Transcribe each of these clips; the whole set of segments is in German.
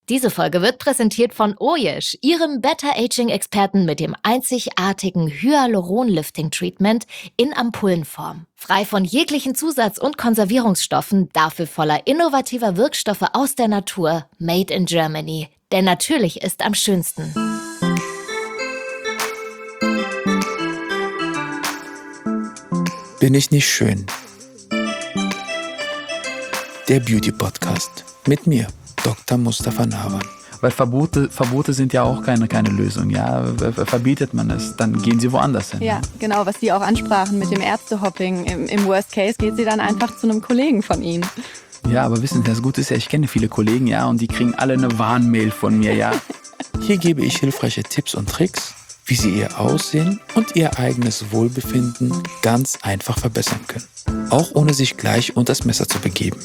Diese Folge wird präsentiert von Oyesh, ihrem Better-Aging-Experten mit dem einzigartigen Hyaluron-Lifting-Treatment in Ampullenform. Frei von jeglichen Zusatz- und Konservierungsstoffen, dafür voller innovativer Wirkstoffe aus der Natur, made in Germany. Denn natürlich ist am schönsten. Bin ich nicht schön? Der Beauty-Podcast mit mir, Dr. Mustafa Nawan. Weil Verbote sind ja auch keine Lösung. Ja? Verbietet man es, dann gehen sie woanders hin. Ja, genau, was Sie auch ansprachen mit dem Ärztehopping. Im Worst Case geht sie dann einfach zu einem Kollegen von Ihnen. Ja, aber wissen Sie, das Gute ist ja, ich kenne viele Kollegen, ja, und die kriegen alle eine Warnmail von mir, ja. Hier gebe ich hilfreiche Tipps und Tricks, wie Sie Ihr Aussehen und Ihr eigenes Wohlbefinden ganz einfach verbessern können. Auch ohne sich gleich unter das Messer zu begeben.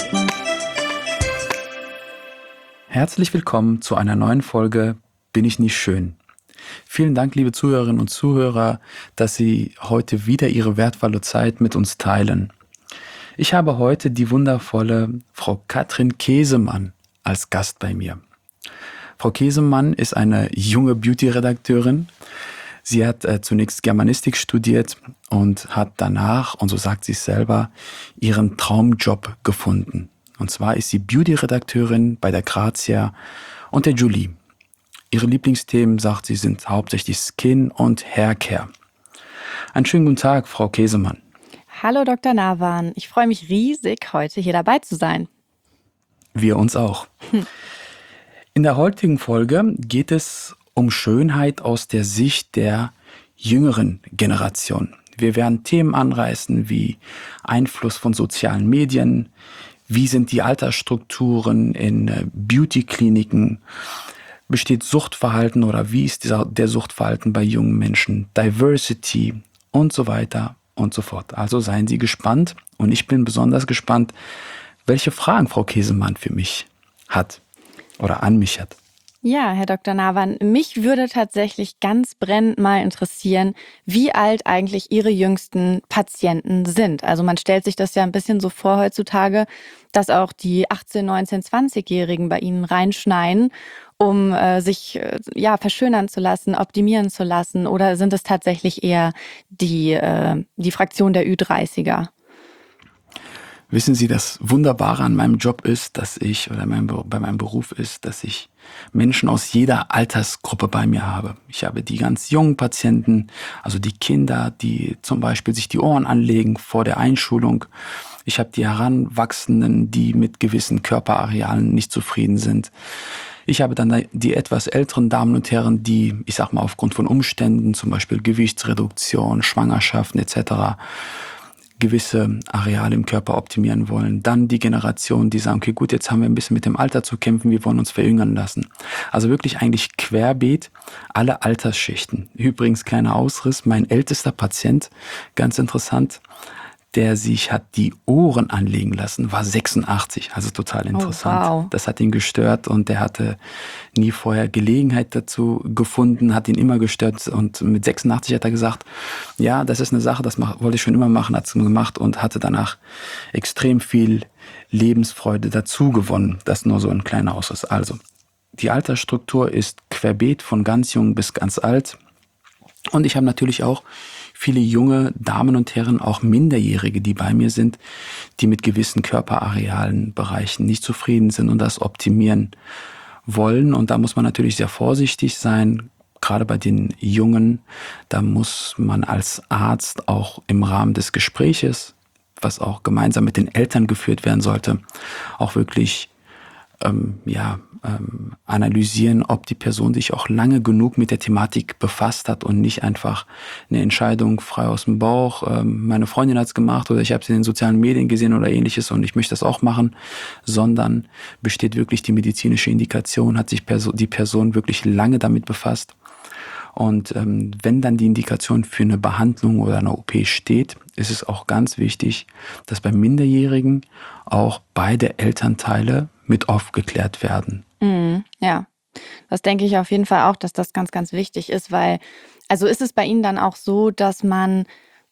Herzlich willkommen zu einer neuen Folge Bin ich nicht schön? Vielen Dank, liebe Zuhörerinnen und Zuhörer, dass Sie heute wieder Ihre wertvolle Zeit mit uns teilen. Ich habe heute die wundervolle Frau Katrin Käsemann als Gast bei mir. Frau Käsemann ist eine junge Beauty-Redakteurin. Sie hat zunächst Germanistik studiert und hat danach, und so sagt sie es selber, ihren Traumjob gefunden. Und zwar ist sie Beauty-Redakteurin bei der Grazia und der Julie. Ihre Lieblingsthemen, sagt sie, sind hauptsächlich Skin und Haircare. Einen schönen guten Tag, Frau Käsemann. Hallo Dr. Nawan, ich freue mich riesig, heute hier dabei zu sein. Wir uns auch. In der heutigen Folge geht es um Schönheit aus der Sicht der jüngeren Generation. Wir werden Themen anreißen wie Einfluss von sozialen Medien, wie sind die Altersstrukturen in Beauty-Kliniken, besteht Suchtverhalten oder wie ist der Suchtverhalten bei jungen Menschen, Diversity und so weiter und so fort. Also seien Sie gespannt und ich bin besonders gespannt, welche Fragen Frau Käsemann für mich hat oder an mich hat. Ja, Herr Dr. Nawan, mich würde tatsächlich ganz brennend mal interessieren, wie alt eigentlich Ihre jüngsten Patienten sind. Also man stellt sich das ja ein bisschen so vor heutzutage, dass auch die 18-, 19-, 20-Jährigen bei Ihnen reinschneien, um sich verschönern zu lassen, optimieren zu lassen. Oder sind es tatsächlich eher die Fraktion der Ü30er? Wissen Sie, das Wunderbare an meinem Job ist, bei meinem Beruf ist, dass ich Menschen aus jeder Altersgruppe bei mir habe. Ich habe die ganz jungen Patienten, also die Kinder, die zum Beispiel sich die Ohren anlegen vor der Einschulung. Ich habe die Heranwachsenden, die mit gewissen Körperarealen nicht zufrieden sind. Ich habe dann die etwas älteren Damen und Herren, die, ich sag mal, aufgrund von Umständen, zum Beispiel Gewichtsreduktion, Schwangerschaften etc., gewisse Areale im Körper optimieren wollen. Dann die Generation, die sagen, okay, gut, jetzt haben wir ein bisschen mit dem Alter zu kämpfen, wir wollen uns verjüngern lassen. Also wirklich eigentlich querbeet alle Altersschichten. Übrigens, kleiner Ausriss, mein ältester Patient, ganz interessant, der sich hat die Ohren anlegen lassen, war 86, also total interessant. Oh, wow. Das hat ihn gestört und der hatte nie vorher Gelegenheit dazu gefunden, hat ihn immer gestört und mit 86 hat er gesagt, ja, das ist eine Sache, das wollte ich schon immer machen, hat es gemacht und hatte danach extrem viel Lebensfreude dazu gewonnen. Das nur so ein kleiner Ausschuss. Also, die Altersstruktur ist querbeet von ganz jung bis ganz alt und ich habe natürlich auch viele junge Damen und Herren, auch Minderjährige, die bei mir sind, die mit gewissen Körperarealen, Bereichen nicht zufrieden sind und das optimieren wollen. Und da muss man natürlich sehr vorsichtig sein, gerade bei den Jungen. Da muss man als Arzt auch im Rahmen des Gespräches, was auch gemeinsam mit den Eltern geführt werden sollte, auch wirklich analysieren, ob die Person sich auch lange genug mit der Thematik befasst hat und nicht einfach eine Entscheidung frei aus dem Bauch, meine Freundin hat's gemacht oder ich habe sie in den sozialen Medien gesehen oder ähnliches und ich möchte das auch machen, sondern besteht wirklich die medizinische Indikation, hat sich die Person wirklich lange damit befasst. Und wenn dann die Indikation für eine Behandlung oder eine OP steht, ist es auch ganz wichtig, dass bei Minderjährigen auch beide Elternteile mit aufgeklärt werden. Ja, das denke ich auf jeden Fall auch, dass das ganz, ganz wichtig ist, weil, also ist es bei Ihnen dann auch so, dass man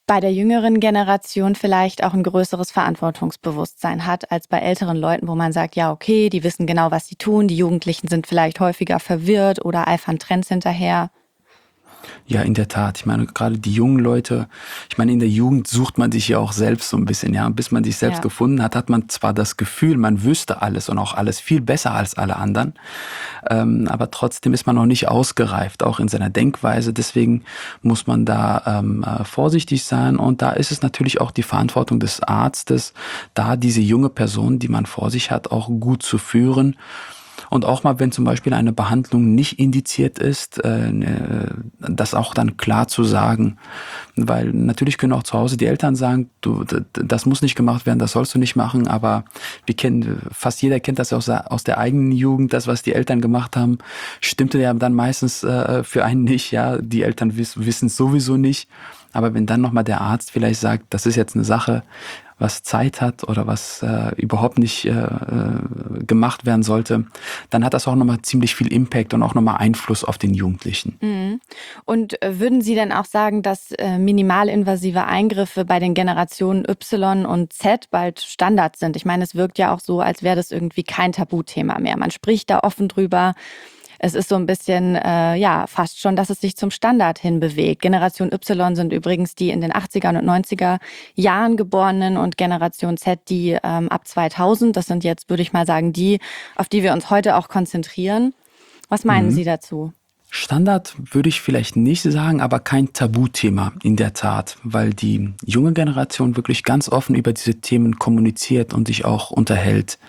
bei der jüngeren Generation vielleicht auch ein größeres Verantwortungsbewusstsein hat als bei älteren Leuten, wo man sagt, ja, okay, die wissen genau, was sie tun, die Jugendlichen sind vielleicht häufiger verwirrt oder eifern Trends hinterher. Ja, in der Tat. Ich meine, gerade die jungen Leute, ich meine, in der Jugend sucht man sich ja auch selbst so ein bisschen, ja. Bis man sich selbst gefunden hat, hat man zwar das Gefühl, man wüsste alles und auch alles viel besser als alle anderen, aber trotzdem ist man noch nicht ausgereift, auch in seiner Denkweise. Deswegen muss man da vorsichtig sein und da ist es natürlich auch die Verantwortung des Arztes, da diese junge Person, die man vor sich hat, auch gut zu führen. Und auch mal, wenn zum Beispiel eine Behandlung nicht indiziert ist, das auch dann klar zu sagen. Weil natürlich können auch zu Hause die Eltern sagen, du, das muss nicht gemacht werden, das sollst du nicht machen. Aber fast jeder kennt das aus der eigenen Jugend, das, was die Eltern gemacht haben, stimmte ja dann meistens für einen nicht. Ja, die Eltern wissen es sowieso nicht. Aber wenn dann nochmal der Arzt vielleicht sagt, das ist jetzt eine Sache, was Zeit hat oder was überhaupt nicht gemacht werden sollte, dann hat das auch nochmal ziemlich viel Impact und auch nochmal Einfluss auf den Jugendlichen. Mhm. Und würden Sie denn auch sagen, dass minimalinvasive Eingriffe bei den Generationen Y und Z bald Standard sind? Ich meine, es wirkt ja auch so, als wäre das irgendwie kein Tabuthema mehr. Man spricht da offen drüber. Es ist so ein bisschen, fast schon, dass es sich zum Standard hin bewegt. Generation Y sind übrigens die in den 80er und 90er Jahren Geborenen und Generation Z die ab 2000. Das sind jetzt, würde ich mal sagen, die, auf die wir uns heute auch konzentrieren. Was meinen Sie dazu? Standard würde ich vielleicht nicht sagen, aber kein Tabuthema in der Tat, weil die junge Generation wirklich ganz offen über diese Themen kommuniziert und sich auch unterhält.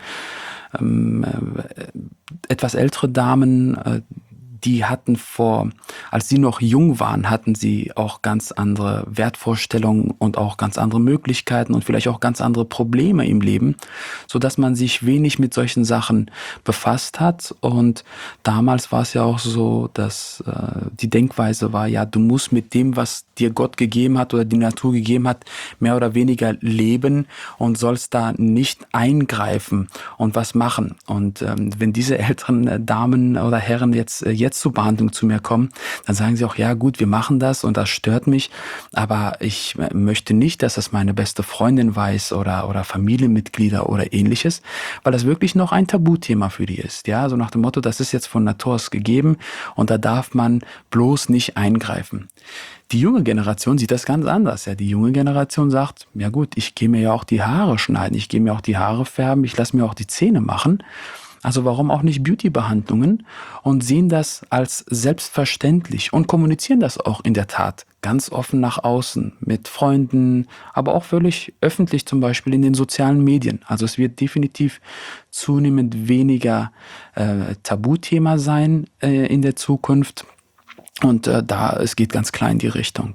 Etwas ältere Damen, die hatten als sie noch jung waren, hatten sie auch ganz andere Wertvorstellungen und auch ganz andere Möglichkeiten und vielleicht auch ganz andere Probleme im Leben, so dass man sich wenig mit solchen Sachen befasst hat. Und damals war es ja auch so, dass die Denkweise war, ja, du musst mit dem, was dir Gott gegeben hat oder die Natur gegeben hat, mehr oder weniger leben und sollst da nicht eingreifen und was machen. Und wenn diese älteren Damen oder Herren jetzt zur Behandlung zu mir kommen, dann sagen sie auch, ja gut, wir machen das und das stört mich, aber ich möchte nicht, dass das meine beste Freundin weiß oder Familienmitglieder oder ähnliches, weil das wirklich noch ein Tabuthema für die ist. Ja, so nach dem Motto, das ist jetzt von Natur aus gegeben und da darf man bloß nicht eingreifen. Die junge Generation sieht das ganz anders. Ja, die junge Generation sagt, ja gut, ich gehe mir ja auch die Haare schneiden, ich gehe mir auch die Haare färben, ich lasse mir auch die Zähne machen. Also warum auch nicht Beauty-Behandlungen und sehen das als selbstverständlich und kommunizieren das auch in der Tat ganz offen nach außen mit Freunden, aber auch völlig öffentlich zum Beispiel in den sozialen Medien. Also es wird definitiv zunehmend weniger Tabuthema sein in der Zukunft und es geht ganz klar in die Richtung.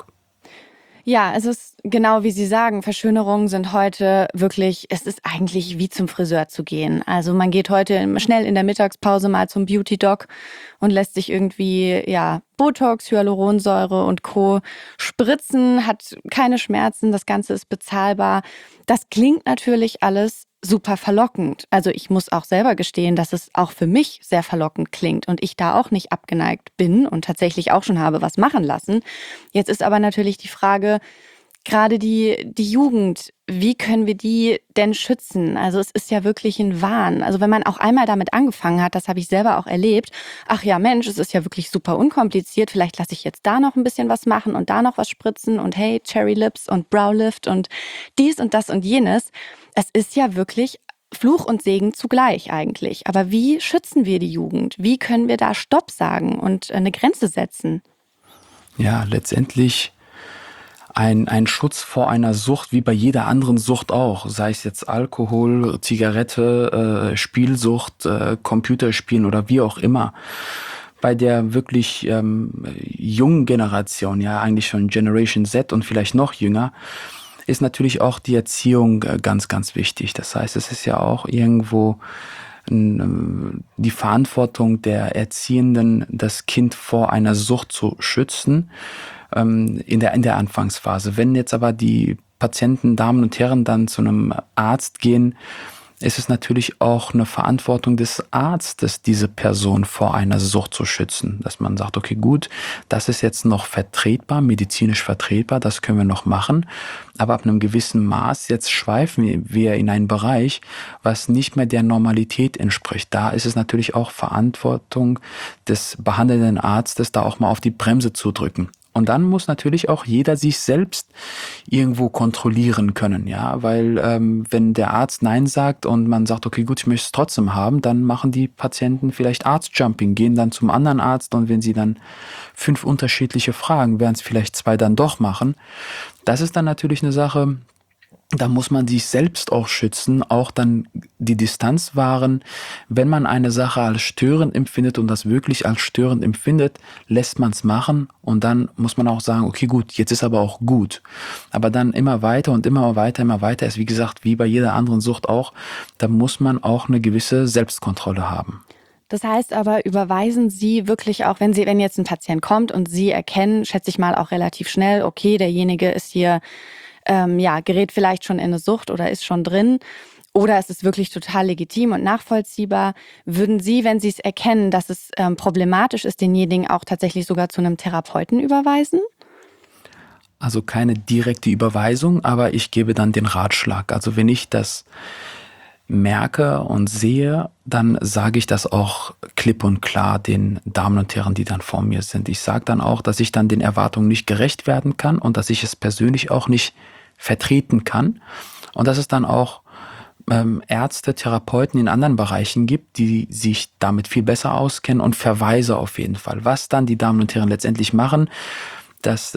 Ja, es ist genau wie Sie sagen, Verschönerungen sind heute wirklich, es ist eigentlich wie zum Friseur zu gehen. Also man geht heute schnell in der Mittagspause mal zum Beauty-Doc und lässt sich irgendwie, Botox, Hyaluronsäure und Co. spritzen, hat keine Schmerzen, das Ganze ist bezahlbar. Das klingt natürlich alles super verlockend. Also ich muss auch selber gestehen, dass es auch für mich sehr verlockend klingt und ich da auch nicht abgeneigt bin und tatsächlich auch schon habe was machen lassen. Jetzt ist aber natürlich die Frage, gerade die Jugend, wie können wir die denn schützen? Also es ist ja wirklich ein Wahn. Also wenn man auch einmal damit angefangen hat, das habe ich selber auch erlebt, ach ja Mensch, es ist ja wirklich super unkompliziert, vielleicht lasse ich jetzt da noch ein bisschen was machen und da noch was spritzen und hey, Cherry Lips und Brow Lift und dies und das und jenes. Es ist ja wirklich Fluch und Segen zugleich eigentlich. Aber wie schützen wir die Jugend? Wie können wir da Stopp sagen und eine Grenze setzen? Ja, letztendlich ein Schutz vor einer Sucht, wie bei jeder anderen Sucht auch. Sei es jetzt Alkohol, Zigarette, Spielsucht, Computerspielen oder wie auch immer. Bei der wirklich jungen Generation, ja eigentlich schon Generation Z und vielleicht noch jünger, ist natürlich auch die Erziehung ganz, ganz wichtig. Das heißt, es ist ja auch irgendwo die Verantwortung der Erziehenden, das Kind vor einer Sucht zu schützen in der Anfangsphase. Wenn jetzt aber die Patienten, Damen und Herren dann zu einem Arzt gehen, ist es natürlich auch eine Verantwortung des Arztes, diese Person vor einer Sucht zu schützen. Dass man sagt, okay, gut, das ist jetzt noch vertretbar, medizinisch vertretbar, das können wir noch machen. Aber ab einem gewissen Maß, jetzt schweifen wir in einen Bereich, was nicht mehr der Normalität entspricht. Da ist es natürlich auch Verantwortung des behandelnden Arztes, da auch mal auf die Bremse zu drücken. Und dann muss natürlich auch jeder sich selbst irgendwo kontrollieren können, ja, weil wenn der Arzt Nein sagt und man sagt, okay, gut, ich möchte es trotzdem haben, dann machen die Patienten vielleicht Arztjumping, gehen dann zum anderen Arzt und wenn sie dann 5 unterschiedliche fragen, werden es vielleicht 2 dann doch machen. Das ist dann natürlich eine Sache, da muss man sich selbst auch schützen, auch dann die Distanz wahren. Wenn man eine Sache als störend empfindet und das wirklich als störend empfindet, lässt man es machen und dann muss man auch sagen, okay, gut, jetzt ist aber auch gut. Aber dann immer weiter und immer weiter ist, wie gesagt, wie bei jeder anderen Sucht auch, da muss man auch eine gewisse Selbstkontrolle haben. Das heißt aber, überweisen Sie wirklich auch, wenn jetzt ein Patient kommt und Sie erkennen, schätze ich mal auch relativ schnell, okay, derjenige ist hier gerät vielleicht schon in eine Sucht oder ist schon drin oder es ist wirklich total legitim und nachvollziehbar. Würden Sie, wenn Sie es erkennen, dass es problematisch ist, denjenigen auch tatsächlich sogar zu einem Therapeuten überweisen? Also keine direkte Überweisung, aber ich gebe dann den Ratschlag. Also wenn ich das merke und sehe, dann sage ich das auch klipp und klar den Damen und Herren, die dann vor mir sind. Ich sage dann auch, dass ich dann den Erwartungen nicht gerecht werden kann und dass ich es persönlich auch nicht vertreten kann und dass es dann auch Ärzte, Therapeuten in anderen Bereichen gibt, die sich damit viel besser auskennen und verweise auf jeden Fall. Was dann die Damen und Herren letztendlich machen, das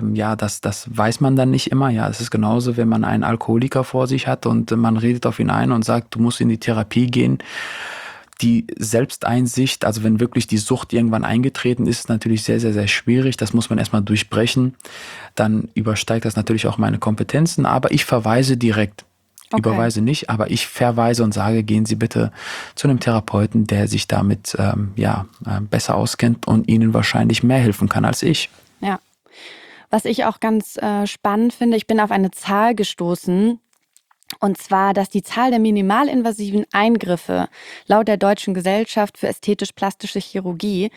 weiß man dann nicht immer. Ja, es ist genauso, wenn man einen Alkoholiker vor sich hat und man redet auf ihn ein und sagt, du musst in die Therapie gehen. Die Selbsteinsicht, also wenn wirklich die Sucht irgendwann eingetreten ist, ist natürlich sehr, sehr, sehr schwierig. Das muss man erstmal durchbrechen. Dann übersteigt das natürlich auch meine Kompetenzen, aber ich verweise direkt. Okay. Überweise nicht, aber ich verweise und sage, gehen Sie bitte zu einem Therapeuten, der sich damit besser auskennt und Ihnen wahrscheinlich mehr helfen kann als ich. Ja. Was ich auch ganz spannend finde, ich bin auf eine Zahl gestoßen, und zwar, dass die Zahl der minimalinvasiven Eingriffe laut der Deutschen Gesellschaft für ästhetisch-plastische Chirurgie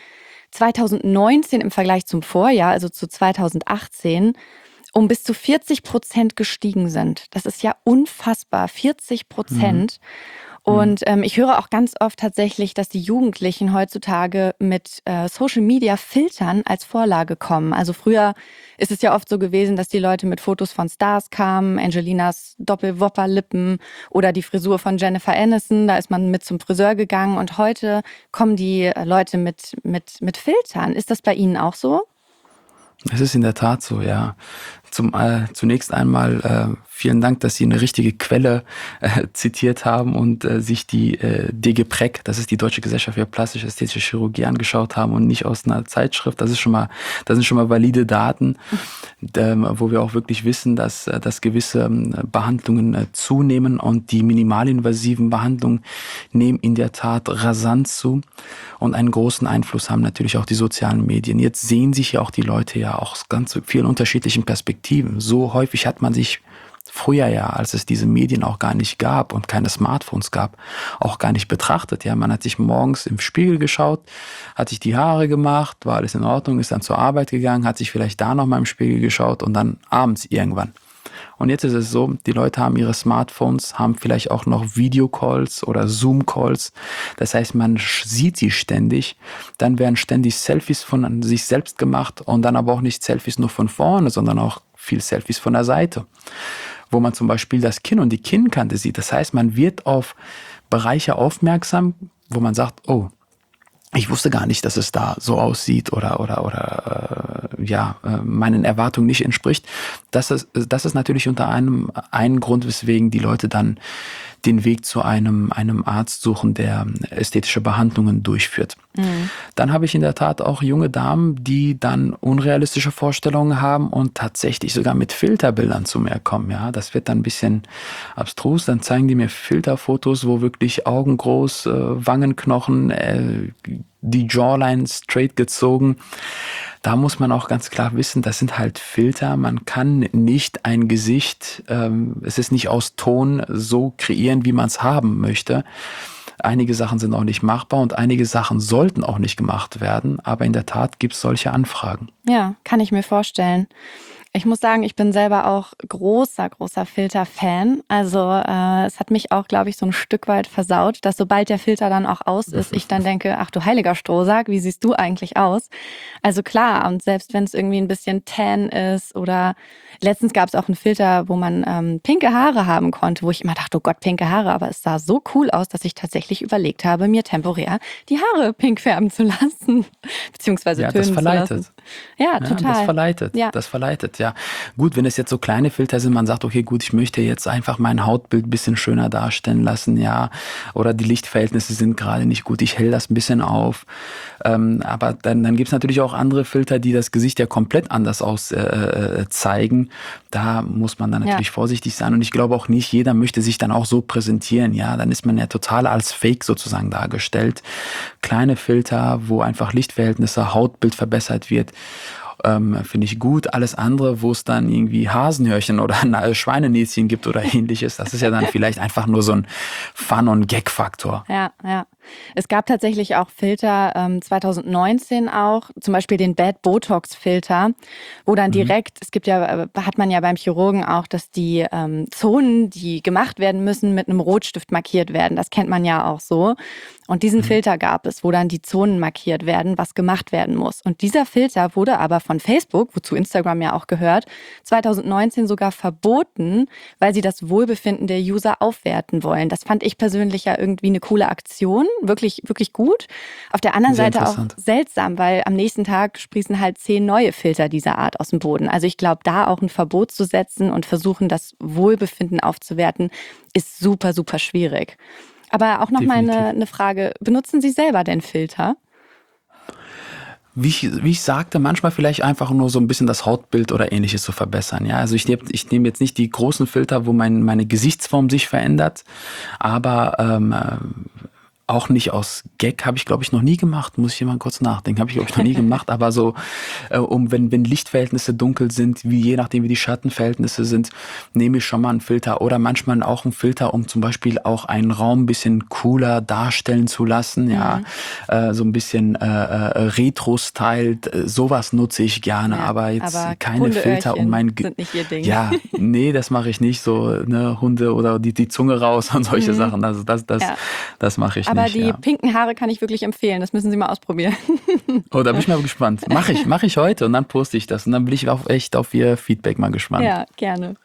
2019 im Vergleich zum Vorjahr, also zu 2018, um bis zu 40% gestiegen sind. Das ist ja unfassbar, 40%. Und ich höre auch ganz oft tatsächlich, dass die Jugendlichen heutzutage mit Social-Media-Filtern als Vorlage kommen. Also früher ist es ja oft so gewesen, dass die Leute mit Fotos von Stars kamen, Angelinas Doppelwopperlippen oder die Frisur von Jennifer Aniston, da ist man mit zum Friseur gegangen und heute kommen die Leute mit Filtern. Ist das bei Ihnen auch so? Es ist in der Tat so, ja. Zunächst einmal vielen Dank, dass Sie eine richtige Quelle zitiert haben und sich die DGPREC, das ist die Deutsche Gesellschaft für plastisch-ästhetische Chirurgie, angeschaut haben und nicht aus einer Zeitschrift. Das sind schon mal valide Daten, wo wir auch wirklich wissen, dass gewisse Behandlungen zunehmen und die minimalinvasiven Behandlungen nehmen in der Tat rasant zu und einen großen Einfluss haben natürlich auch die sozialen Medien. Jetzt sehen sich ja auch die Leute ja aus ganz vielen unterschiedlichen Perspektiven. So häufig hat man sich früher ja, als es diese Medien auch gar nicht gab und keine Smartphones gab, auch gar nicht betrachtet. Ja, man hat sich morgens im Spiegel geschaut, hat sich die Haare gemacht, war alles in Ordnung, ist dann zur Arbeit gegangen, hat sich vielleicht da noch mal im Spiegel geschaut und dann abends irgendwann. Und jetzt ist es so, die Leute haben ihre Smartphones, haben vielleicht auch noch Videocalls oder Zoom-Calls. Das heißt, man sieht sie ständig. Dann werden ständig Selfies von sich selbst gemacht und dann aber auch nicht Selfies nur von vorne, sondern auch viel Selfies von der Seite, wo man zum Beispiel das Kinn und die Kinnkante sieht. Das heißt, man wird auf Bereiche aufmerksam, wo man sagt, oh, ich wusste gar nicht, dass es da so aussieht oder meinen Erwartungen nicht entspricht. Das ist natürlich unter einen Grund, weswegen die Leute dann den Weg zu einem Arzt suchen, der ästhetische Behandlungen durchführt. Mhm. Dann habe ich in der Tat auch junge Damen, die dann unrealistische Vorstellungen haben und tatsächlich sogar mit Filterbildern zu mir kommen. Ja, das wird dann ein bisschen abstrus. Dann zeigen die mir Filterfotos, wo wirklich Augen groß, Wangenknochen, die Jawline straight gezogen. da muss man auch ganz klar wissen, das sind halt Filter. Man kann nicht ein Gesicht, es ist nicht aus Ton so kreieren, wie man es haben möchte. Einige Sachen sind auch nicht machbar und einige Sachen sollten auch nicht gemacht werden. Aber in der Tat gibt es solche Anfragen. Ja, kann ich mir vorstellen. Ich muss sagen, ich bin selber auch großer Filter-Fan. Also es hat mich auch, glaube ich, so ein Stück weit versaut, dass sobald der Filter dann auch aus ist, ich dann denke, ach du heiliger Strohsack, wie siehst du eigentlich aus? Also klar, und selbst wenn es irgendwie ein bisschen tan ist oder letztens gab es auch einen Filter, wo man pinke Haare haben konnte, wo ich immer dachte, oh Gott, pinke Haare, aber es sah so cool aus, dass ich tatsächlich überlegt habe, mir temporär die Haare pink färben zu lassen, beziehungsweise Ja, tönen das zu verleitet. lassen. Ja, total. Das verleitet, ja. Gut, wenn es jetzt so kleine Filter sind, man sagt, okay, gut, ich möchte jetzt einfach mein Hautbild ein bisschen schöner darstellen lassen, ja, oder die Lichtverhältnisse sind gerade nicht gut, ich hell das ein bisschen auf. Aber dann gibt es natürlich auch andere Filter, die das Gesicht ja komplett anders zeigen. Da muss man dann natürlich vorsichtig sein und ich glaube auch nicht, jeder möchte sich dann auch so präsentieren, ja, dann ist man ja total als Fake sozusagen dargestellt. Kleine Filter, wo einfach Lichtverhältnisse, Hautbild verbessert wird, finde ich gut. Alles andere, wo es dann irgendwie Hasenhörchen oder Schweinenäschen gibt oder ähnliches, das ist ja dann vielleicht einfach nur so ein Fun- und Gag-Faktor. Ja. Es gab tatsächlich auch Filter, 2019 auch, zum Beispiel den Bad Botox-Filter, wo dann direkt, hat man ja beim Chirurgen auch, dass die Zonen, die gemacht werden müssen, mit einem Rotstift markiert werden. Das kennt man ja auch so. Und diesen Filter gab es, wo dann die Zonen markiert werden, was gemacht werden muss. Und dieser Filter wurde aber von Facebook, wozu Instagram ja auch gehört, 2019 sogar verboten, weil sie das Wohlbefinden der User aufwerten wollen. Das fand ich persönlich ja irgendwie eine coole Aktion, wirklich, wirklich gut. Auf der anderen Sehr Seite auch seltsam, weil am nächsten Tag sprießen halt 10 neue Filter dieser Art aus dem Boden. Also ich glaube, da auch ein Verbot zu setzen und versuchen, das Wohlbefinden aufzuwerten, ist super, super schwierig. Aber auch noch mal eine Frage. Benutzen Sie selber denn Filter? Wie ich sagte, manchmal vielleicht einfach nur so ein bisschen das Hautbild oder ähnliches zu verbessern. Ja, also ich nehme jetzt nicht die großen Filter, wo meine Gesichtsform sich verändert, aber auch nicht aus Gag, habe ich, glaube ich, noch nie gemacht. Muss ich hier mal kurz nachdenken. Habe ich, glaube ich, noch nie gemacht. Aber so, wenn Lichtverhältnisse dunkel sind, je nachdem, wie die Schattenverhältnisse sind, nehme ich schon mal einen Filter. Oder manchmal auch einen Filter, um zum Beispiel auch einen Raum ein bisschen cooler darstellen zu lassen. Ja, so ein bisschen Retro-styled. Sowas nutze ich gerne. Aber jetzt keine Filter um mein sind nicht Ihr Ding. Ja, nee, das mache ich nicht. So, ne, Hunde oder die Zunge raus und solche Sachen. Also das mache ich aber nicht. Die pinken Haare kann ich wirklich empfehlen. Das müssen Sie mal ausprobieren. Oh, da bin ich mal gespannt. Mach ich heute und dann poste ich das. Und dann bin ich auch echt auf Ihr Feedback mal gespannt. Ja, gerne.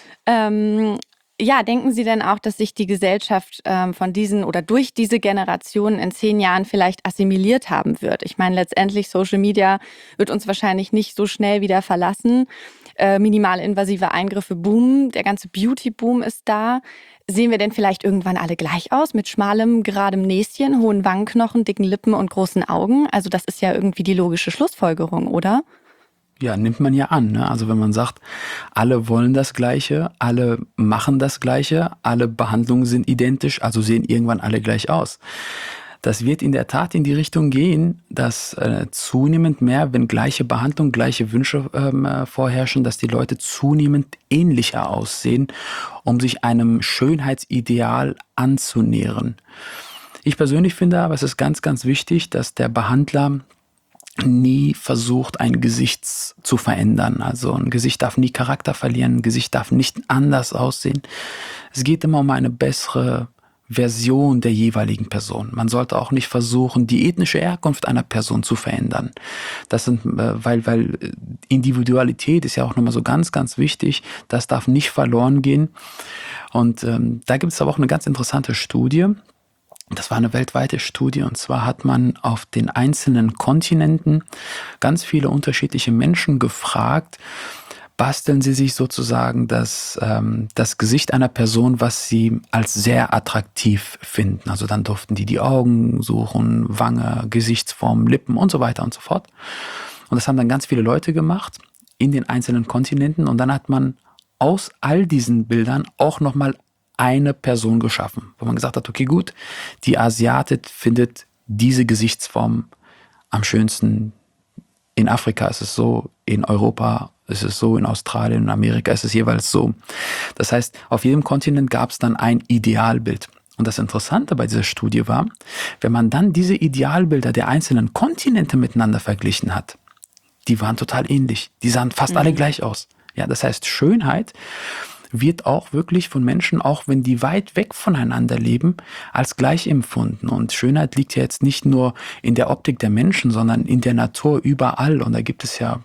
Denken Sie denn auch, dass sich die Gesellschaft von diesen oder durch diese Generationen in 10 Jahren vielleicht assimiliert haben wird? Ich meine, letztendlich Social Media wird uns wahrscheinlich nicht so schnell wieder verlassen. Minimalinvasive Eingriffe boomen, der ganze Beauty-Boom ist da. Sehen wir denn vielleicht irgendwann alle gleich aus, mit schmalem, geradem Näschen, hohen Wangenknochen, dicken Lippen und großen Augen? Also das ist ja irgendwie die logische Schlussfolgerung, oder? Ja, nimmt man ja an. Ne? Also wenn man sagt, alle wollen das Gleiche, alle machen das Gleiche, alle Behandlungen sind identisch, also sehen irgendwann alle gleich aus. Das wird in der Tat in die Richtung gehen, dass zunehmend mehr, wenn gleiche Behandlung, gleiche Wünsche vorherrschen, dass die Leute zunehmend ähnlicher aussehen, um sich einem Schönheitsideal anzunähern. Ich persönlich finde aber, es ist ganz, ganz wichtig, dass der Behandler nie versucht, ein Gesicht zu verändern. Also ein Gesicht darf nie Charakter verlieren, ein Gesicht darf nicht anders aussehen. Es geht immer um eine bessere Version der jeweiligen Person. Man sollte auch nicht versuchen, die ethnische Herkunft einer Person zu verändern. Das sind, weil Individualität ist ja auch nochmal so ganz, ganz wichtig. Das darf nicht verloren gehen. Und da gibt es aber auch eine ganz interessante Studie. Das war eine weltweite Studie und zwar hat man auf den einzelnen Kontinenten ganz viele unterschiedliche Menschen gefragt, basteln sie sich sozusagen das Gesicht einer Person, was sie als sehr attraktiv finden. Also dann durften die Augen suchen, Wange, Gesichtsform, Lippen und so weiter und so fort. Und das haben dann ganz viele Leute gemacht in den einzelnen Kontinenten und dann hat man aus all diesen Bildern auch nochmal eine Person geschaffen, wo man gesagt hat, okay gut, die Asiatin findet diese Gesichtsform am schönsten In Afrika ist es so, in Europa ist es so, in Australien, in Amerika ist es jeweils so. Das heißt, auf jedem Kontinent gab es dann ein Idealbild. Und das Interessante bei dieser Studie war, wenn man dann diese Idealbilder der einzelnen Kontinente miteinander verglichen hat, die waren total ähnlich. Die sahen fast alle gleich aus. Ja, das heißt, Schönheit wird auch wirklich von Menschen, auch wenn die weit weg voneinander leben, als gleich empfunden. Und Schönheit liegt ja jetzt nicht nur in der Optik der Menschen, sondern in der Natur überall. Und da gibt es ja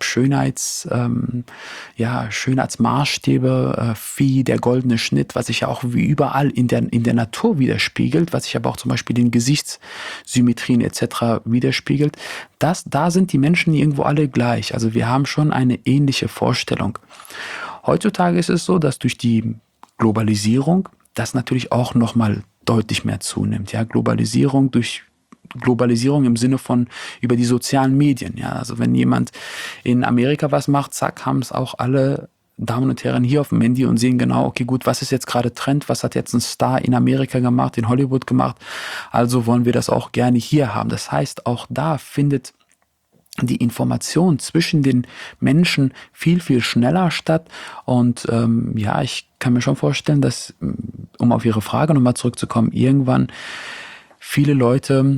Schönheitsmaßstäbe, wie der goldene Schnitt, was sich ja auch wie überall in der Natur widerspiegelt, was sich aber auch zum Beispiel in Gesichtssymmetrien etc. widerspiegelt. Da sind die Menschen irgendwo alle gleich. Also wir haben schon eine ähnliche Vorstellung. Heutzutage ist es so, dass durch die Globalisierung das natürlich auch nochmal deutlich mehr zunimmt. Ja, Globalisierung im Sinne von über die sozialen Medien. Ja, also wenn jemand in Amerika was macht, zack, haben es auch alle Damen und Herren hier auf dem Handy und sehen genau, okay, gut, was ist jetzt gerade Trend, was hat jetzt ein Star in Amerika gemacht, in Hollywood gemacht, also wollen wir das auch gerne hier haben. Das heißt, auch da findet die Information zwischen den Menschen viel, viel schneller statt. Und ich kann mir schon vorstellen, dass, um auf Ihre Frage nochmal zurückzukommen, irgendwann viele Leute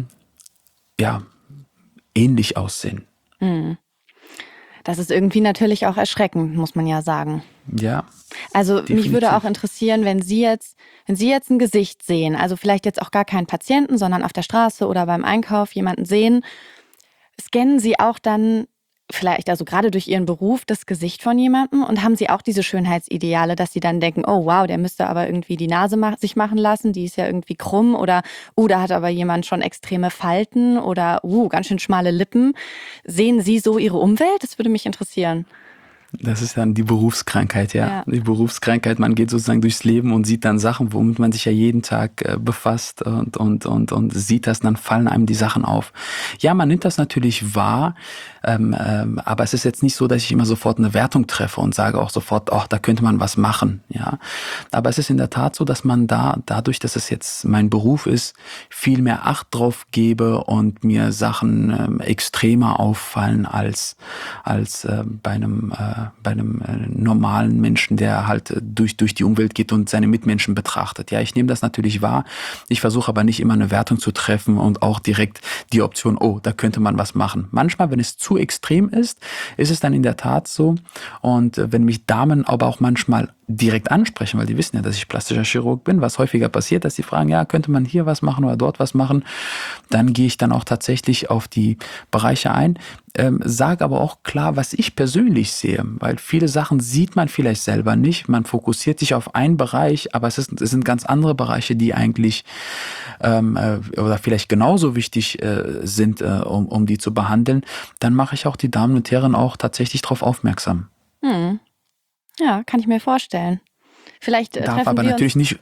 ähnlich aussehen. Das ist irgendwie natürlich auch erschreckend, muss man ja sagen. Ja. Also definitiv. Mich würde auch interessieren, wenn Sie jetzt ein Gesicht sehen, also vielleicht jetzt auch gar keinen Patienten, sondern auf der Straße oder beim Einkauf jemanden sehen, scannen Sie auch dann vielleicht, also gerade durch Ihren Beruf, das Gesicht von jemandem und haben Sie auch diese Schönheitsideale, dass Sie dann denken, oh wow, der müsste aber irgendwie die Nase sich machen lassen, die ist ja irgendwie krumm oder da hat aber jemand schon extreme Falten oder ganz schön schmale Lippen. Sehen Sie so Ihre Umwelt? Das würde mich interessieren. Das ist dann die Berufskrankheit, ja. Die Berufskrankheit, man geht sozusagen durchs Leben und sieht dann Sachen, womit man sich ja jeden Tag befasst und sieht das, dann fallen einem die Sachen auf. Ja, man nimmt das natürlich wahr, aber es ist jetzt nicht so, dass ich immer sofort eine Wertung treffe und sage auch sofort, da könnte man was machen, ja. Aber es ist in der Tat so, dass man dadurch, dass es jetzt mein Beruf ist, viel mehr Acht drauf gebe und mir Sachen extremer auffallen als bei einem normalen Menschen, der halt durch die Umwelt geht und seine Mitmenschen betrachtet. Ja, ich nehme das natürlich wahr. Ich versuche aber nicht immer eine Wertung zu treffen und auch direkt die Option, da könnte man was machen. Manchmal, wenn es zu extrem ist es dann in der Tat so. Und wenn mich Damen aber auch manchmal direkt ansprechen, weil die wissen ja, dass ich plastischer Chirurg bin, was häufiger passiert, dass sie fragen, ja, könnte man hier was machen oder dort was machen, dann gehe ich dann auch tatsächlich auf die Bereiche ein, sage aber auch klar, was ich persönlich sehe, weil viele Sachen sieht man vielleicht selber nicht, man fokussiert sich auf einen Bereich, aber es sind ganz andere Bereiche, die eigentlich oder vielleicht genauso wichtig sind, um die zu behandeln, dann mache ich auch die Damen und Herren auch tatsächlich darauf aufmerksam. Ja, kann ich mir vorstellen. Vielleicht ich darf aber natürlich nicht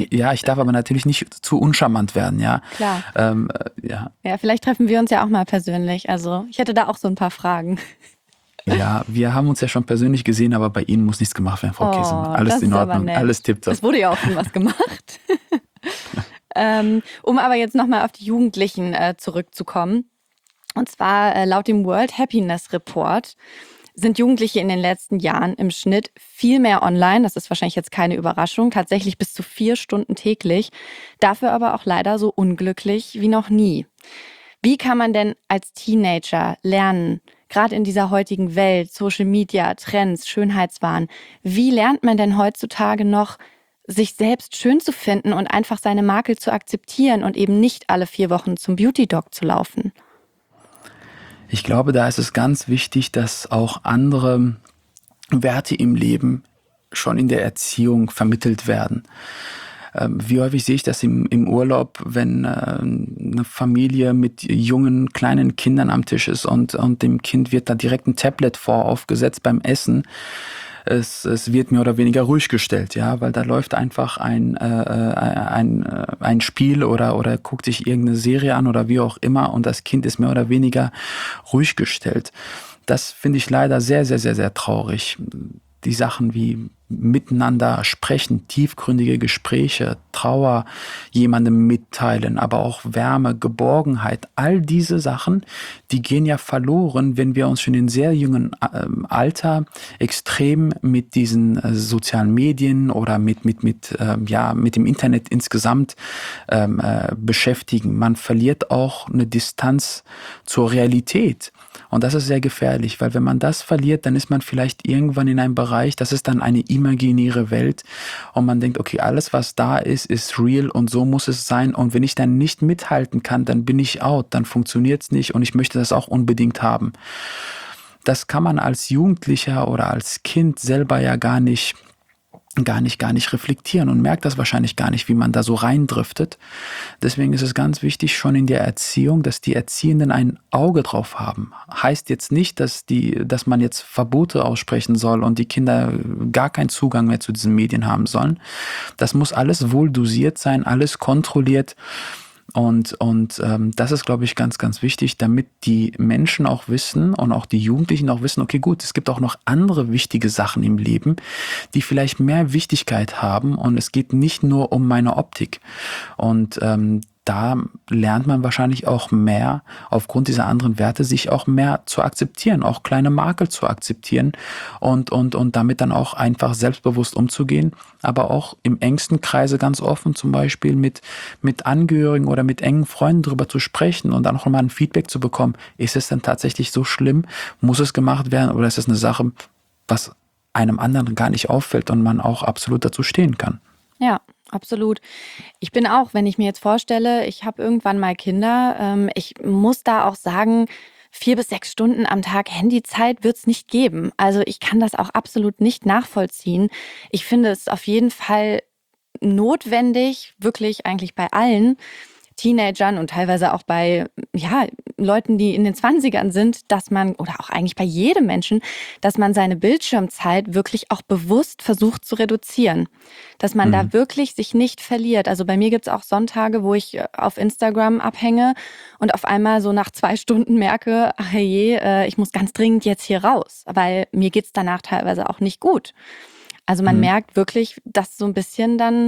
zu uncharmant werden, ja. Klar. Ja, vielleicht treffen wir uns ja auch mal persönlich. Also ich hätte da auch so ein paar Fragen. Ja, wir haben uns ja schon persönlich gesehen, aber bei Ihnen muss nichts gemacht werden, Frau Käsemann. Alles in Ordnung, alles tipptopp. Es wurde ja auch schon was gemacht. Um aber jetzt nochmal auf die Jugendlichen zurückzukommen. Und zwar laut dem World Happiness Report sind Jugendliche in den letzten Jahren im Schnitt viel mehr online. Das ist wahrscheinlich jetzt keine Überraschung. Tatsächlich bis zu 4 Stunden täglich. Dafür aber auch leider so unglücklich wie noch nie. Wie kann man denn als Teenager lernen, gerade in dieser heutigen Welt, Social Media, Trends, Schönheitswahn, wie lernt man denn heutzutage noch, sich selbst schön zu finden und einfach seine Makel zu akzeptieren und eben nicht alle 4 Wochen zum Beauty-Doc zu laufen? Ich glaube, da ist es ganz wichtig, dass auch andere Werte im Leben schon in der Erziehung vermittelt werden. Wie häufig sehe ich das im Urlaub, wenn eine Familie mit jungen, kleinen Kindern am Tisch ist und dem Kind wird da direkt ein Tablet aufgesetzt beim Essen. Es wird mehr oder weniger ruhig gestellt, ja, weil da läuft einfach ein Spiel oder guckt sich irgendeine Serie an oder wie auch immer und das Kind ist mehr oder weniger ruhig gestellt. Das finde ich leider sehr, sehr, sehr, sehr traurig. Die Sachen wie miteinander sprechen, tiefgründige Gespräche, Trauer jemandem mitteilen, aber auch Wärme, Geborgenheit, all diese Sachen, die gehen ja verloren, wenn wir uns schon in sehr jungen Alter extrem mit diesen sozialen Medien oder mit dem Internet insgesamt beschäftigen. Man verliert auch eine Distanz zur Realität. Und das ist sehr gefährlich, weil wenn man das verliert, dann ist man vielleicht irgendwann in einem Bereich, das ist dann eine imaginäre Welt und man denkt, okay, alles was da ist real und so muss es sein und wenn ich dann nicht mithalten kann, dann bin ich out, dann funktioniert es nicht und ich möchte das auch unbedingt haben. Das kann man als Jugendlicher oder als Kind selber ja gar nicht reflektieren und merkt das wahrscheinlich gar nicht, wie man da so reindriftet. Deswegen ist es ganz wichtig schon in der Erziehung, dass die Erziehenden ein Auge drauf haben. Heißt jetzt nicht, dass man jetzt Verbote aussprechen soll und die Kinder gar keinen Zugang mehr zu diesen Medien haben sollen. Das muss alles wohl dosiert sein, alles kontrolliert. Und das ist, glaube ich, ganz, ganz wichtig, damit die Menschen auch wissen und auch die Jugendlichen auch wissen, okay, gut, es gibt auch noch andere wichtige Sachen im Leben, die vielleicht mehr Wichtigkeit haben und es geht nicht nur um meine Optik. Und da lernt man wahrscheinlich auch mehr, aufgrund dieser anderen Werte, sich auch mehr zu akzeptieren, auch kleine Makel zu akzeptieren und damit dann auch einfach selbstbewusst umzugehen, aber auch im engsten Kreise ganz offen zum Beispiel mit Angehörigen oder mit engen Freunden darüber zu sprechen und dann auch mal ein Feedback zu bekommen. Ist es denn tatsächlich so schlimm? Muss es gemacht werden oder ist es eine Sache, was einem anderen gar nicht auffällt und man auch absolut dazu stehen kann? Ja, absolut. Ich bin auch, wenn ich mir jetzt vorstelle, ich habe irgendwann mal Kinder, ich muss da auch sagen, 4 bis 6 Stunden am Tag Handyzeit wird es nicht geben. Also ich kann das auch absolut nicht nachvollziehen. Ich finde es auf jeden Fall notwendig, wirklich eigentlich bei allen Teenagern und teilweise auch bei Leuten, die in den 20ern sind, dass man, oder auch eigentlich bei jedem Menschen, dass man seine Bildschirmzeit wirklich auch bewusst versucht zu reduzieren. Dass man da wirklich sich nicht verliert. Also bei mir gibt es auch Sonntage, wo ich auf Instagram abhänge und auf einmal so nach 2 Stunden merke, ach je, ich muss ganz dringend jetzt hier raus, weil mir geht's danach teilweise auch nicht gut. Also man merkt wirklich, dass so ein bisschen dann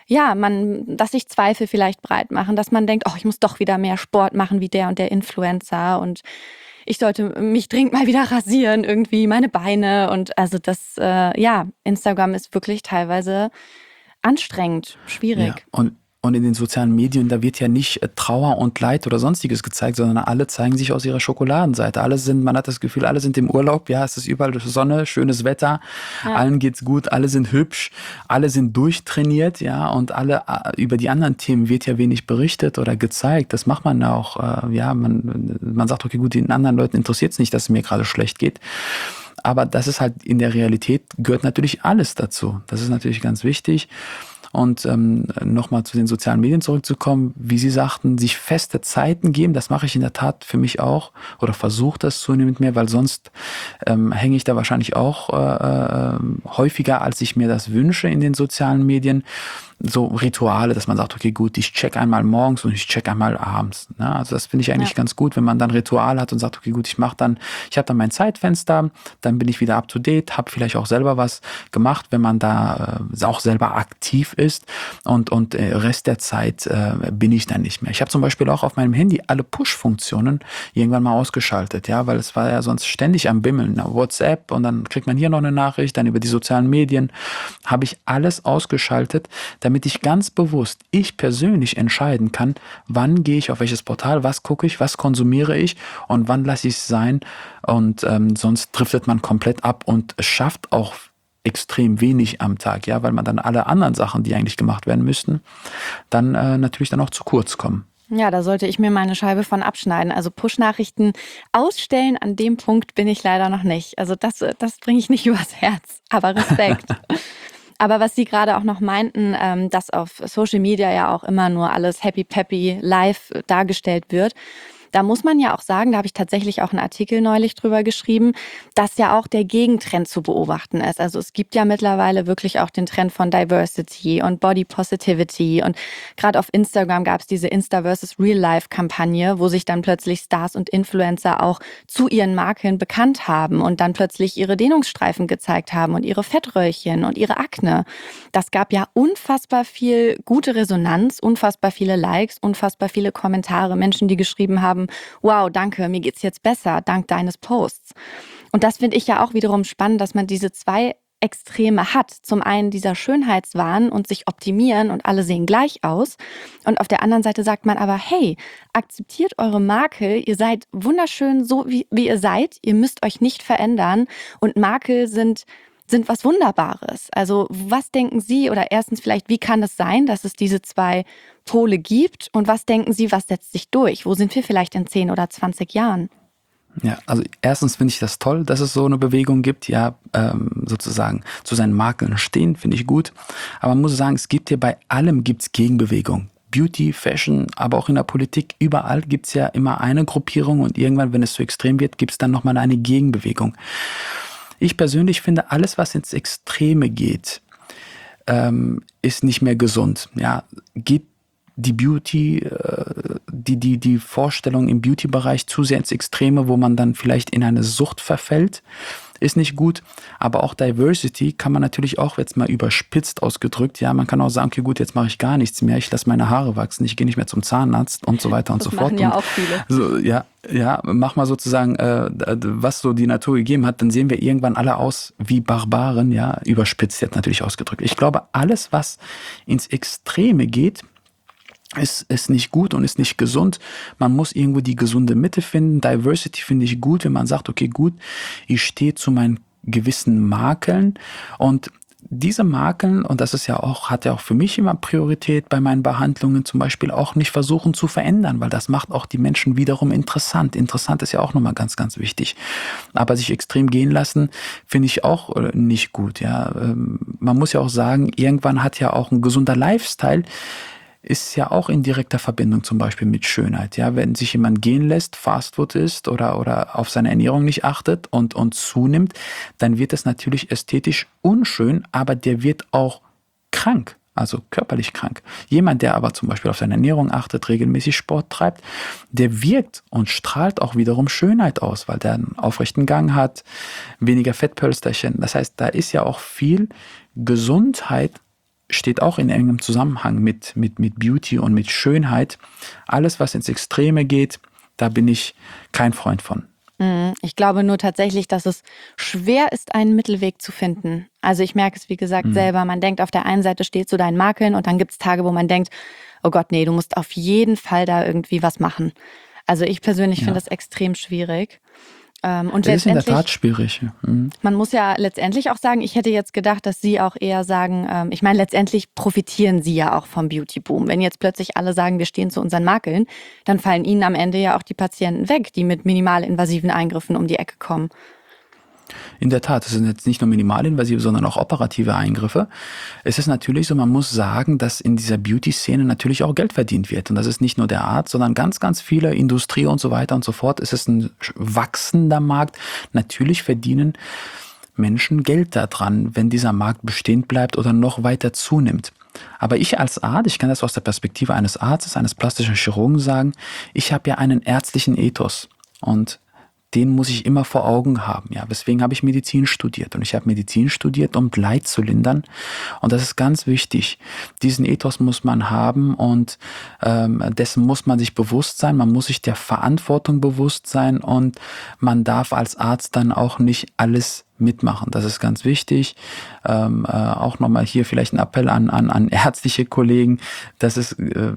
dass sich Zweifel vielleicht breit machen, dass man denkt, ich muss doch wieder mehr Sport machen wie der und der Influencer und ich sollte mich dringend mal wieder rasieren, irgendwie meine Beine und also das, Instagram ist wirklich teilweise anstrengend, schwierig. Ja, und in den sozialen Medien, da wird ja nicht Trauer und Leid oder Sonstiges gezeigt, sondern alle zeigen sich aus ihrer Schokoladenseite. Man hat das Gefühl, alle sind im Urlaub, ja, es ist überall Sonne, schönes Wetter, allen geht's gut, alle sind hübsch, alle sind durchtrainiert, ja, und über die anderen Themen wird ja wenig berichtet oder gezeigt. Das macht man auch, man sagt, okay, gut, den anderen Leuten interessiert es nicht, dass es mir gerade schlecht geht. Aber das ist halt in der Realität, gehört natürlich alles dazu. Das ist natürlich ganz wichtig. Und nochmal zu den sozialen Medien zurückzukommen, wie Sie sagten, sich feste Zeiten geben, das mache ich in der Tat für mich auch oder versuche das zunehmend mehr, weil sonst hänge ich da wahrscheinlich auch häufiger, als ich mir das wünsche in den sozialen Medien. So Rituale, dass man sagt, okay, gut, ich check einmal morgens und ich check einmal abends. Ne? Also das finde ich eigentlich ganz gut, wenn man dann Ritual hat und sagt, okay, gut, ich habe dann mein Zeitfenster, dann bin ich wieder up to date, habe vielleicht auch selber was gemacht, wenn man da auch selber aktiv ist und Rest der Zeit bin ich dann nicht mehr. Ich habe zum Beispiel auch auf meinem Handy alle Push-Funktionen irgendwann mal ausgeschaltet, ja, weil es war ja sonst ständig am Bimmeln. Ne? WhatsApp und dann kriegt man hier noch eine Nachricht, dann über die sozialen Medien habe ich alles ausgeschaltet, damit ich ganz bewusst, ich persönlich entscheiden kann, wann gehe ich auf welches Portal, was gucke ich, was konsumiere ich und wann lasse ich es sein. Und sonst driftet man komplett ab und es schafft auch extrem wenig am Tag, ja, weil man dann alle anderen Sachen, die eigentlich gemacht werden müssten, dann natürlich dann auch zu kurz kommen. Ja, da sollte ich mir mal eine Scheibe von abschneiden. Also Push-Nachrichten ausstellen, an dem Punkt bin ich leider noch nicht. Also das bringe ich nicht übers Herz, aber Respekt. Aber was Sie gerade auch noch meinten, dass auf Social Media ja auch immer nur alles happy-peppy live dargestellt wird, Da muss man ja auch sagen, da habe ich tatsächlich auch einen Artikel neulich drüber geschrieben, dass ja auch der Gegentrend zu beobachten ist. Also es gibt ja mittlerweile wirklich auch den Trend von Diversity und Body Positivity. Und gerade auf Instagram gab es diese Insta versus Real Life Kampagne, wo sich dann plötzlich Stars und Influencer auch zu ihren Marken bekannt haben und dann plötzlich ihre Dehnungsstreifen gezeigt haben und ihre Fettröllchen und ihre Akne. Das gab ja unfassbar viel gute Resonanz, unfassbar viele Likes, unfassbar viele Kommentare, Menschen, die geschrieben haben, wow, danke, mir geht's jetzt besser, dank deines Posts. Und das finde ich ja auch wiederum spannend, dass man diese zwei Extreme hat. Zum einen dieser Schönheitswahn und sich optimieren und alle sehen gleich aus. Und auf der anderen Seite sagt man aber, hey, akzeptiert eure Makel, ihr seid wunderschön so, wie ihr seid, ihr müsst euch nicht verändern und Makel sind was Wunderbares. Also was denken Sie oder erstens vielleicht, wie kann es sein, dass es diese zwei Pole gibt und was denken Sie, was setzt sich durch? Wo sind wir vielleicht in 10 oder 20 Jahren? Ja, also erstens finde ich das toll, dass es so eine Bewegung gibt, ja, sozusagen zu seinen Makeln stehen, finde ich gut. Aber man muss sagen, es gibt hier bei allem gibt's Gegenbewegung. Beauty, Fashion, aber auch in der Politik, überall gibt's ja immer eine Gruppierung und irgendwann, wenn es zu extrem wird, gibt's dann nochmal eine Gegenbewegung. Ich persönlich finde, alles, was ins Extreme geht, ist nicht mehr gesund. Ja, geht die Beauty, die Vorstellung im Beauty-Bereich zu sehr ins Extreme, wo man dann vielleicht in eine Sucht verfällt, ist nicht gut. Aber auch Diversity kann man natürlich auch jetzt mal überspitzt ausgedrückt. Ja, man kann auch sagen, okay, gut, jetzt mache ich gar nichts mehr. Ich lasse meine Haare wachsen. Ich gehe nicht mehr zum Zahnarzt und so weiter und so fort. Das machen ja auch viele. So, ja, mach mal sozusagen, was so die Natur gegeben hat, dann sehen wir irgendwann alle aus wie Barbaren, ja, überspitzt jetzt natürlich ausgedrückt. Ich glaube, alles, was ins Extreme geht, ist nicht gut und ist nicht gesund. Man muss irgendwo die gesunde Mitte finden. Diversity finde ich gut, wenn man sagt, okay, gut, ich stehe zu meinen gewissen Makeln und diese Makeln, und das ist ja auch, hat ja auch für mich immer Priorität bei meinen Behandlungen zum Beispiel, auch nicht versuchen zu verändern, weil das macht auch die Menschen wiederum interessant. Interessant ist ja auch nochmal ganz, ganz wichtig. Aber sich extrem gehen lassen, finde ich auch nicht gut. Ja, man muss ja auch sagen, irgendwann hat ja auch ein gesunder Lifestyle ist ja auch in direkter Verbindung zum Beispiel mit Schönheit. Ja, wenn sich jemand gehen lässt, Fastfood isst oder auf seine Ernährung nicht achtet und zunimmt, dann wird es natürlich ästhetisch unschön, aber der wird auch krank, also körperlich krank. Jemand, der aber zum Beispiel auf seine Ernährung achtet, regelmäßig Sport treibt, der wirkt und strahlt auch wiederum Schönheit aus, weil der einen aufrechten Gang hat, weniger Fettpölsterchen. Das heißt, da ist ja auch viel Gesundheit, steht auch in engem Zusammenhang mit Beauty und mit Schönheit. Alles, was ins Extreme geht, da bin ich kein Freund von. Ich glaube nur tatsächlich, dass es schwer ist, einen Mittelweg zu finden. Also ich merke es, wie gesagt, selber. Man denkt, auf der einen Seite steht zu deinen Makeln und dann gibt es Tage, wo man denkt, oh Gott, nee, du musst auf jeden Fall da irgendwie was machen. Also ich persönlich finde das extrem schwierig. Und das ist in der Tat schwierig. Man muss ja letztendlich auch sagen, ich hätte jetzt gedacht, dass Sie auch eher sagen, ich meine, letztendlich profitieren Sie ja auch vom Beauty-Boom. Wenn jetzt plötzlich alle sagen, wir stehen zu unseren Makeln, dann fallen Ihnen am Ende ja auch die Patienten weg, die mit minimalinvasiven Eingriffen um die Ecke kommen. In der Tat, es sind jetzt nicht nur minimalinvasive, sondern auch operative Eingriffe. Es ist natürlich so, man muss sagen, dass in dieser Beauty-Szene natürlich auch Geld verdient wird. Und das ist nicht nur der Arzt, sondern ganz, ganz viele Industrie und so weiter und so fort. Es ist ein wachsender Markt. Natürlich verdienen Menschen Geld daran, wenn dieser Markt bestehen bleibt oder noch weiter zunimmt. Aber ich als Arzt, ich kann das aus der Perspektive eines Arztes, eines plastischen Chirurgen sagen, ich habe ja einen ärztlichen Ethos und den muss ich immer vor Augen haben. Ja, weswegen habe ich Medizin studiert? Und ich habe Medizin studiert, um Leid zu lindern. Und das ist ganz wichtig. Diesen Ethos muss man haben und dessen muss man sich bewusst sein. Man muss sich der Verantwortung bewusst sein und man darf als Arzt dann auch nicht alles mitmachen. Das ist ganz wichtig. Auch nochmal hier vielleicht ein Appell an ärztliche Kollegen. Das ist,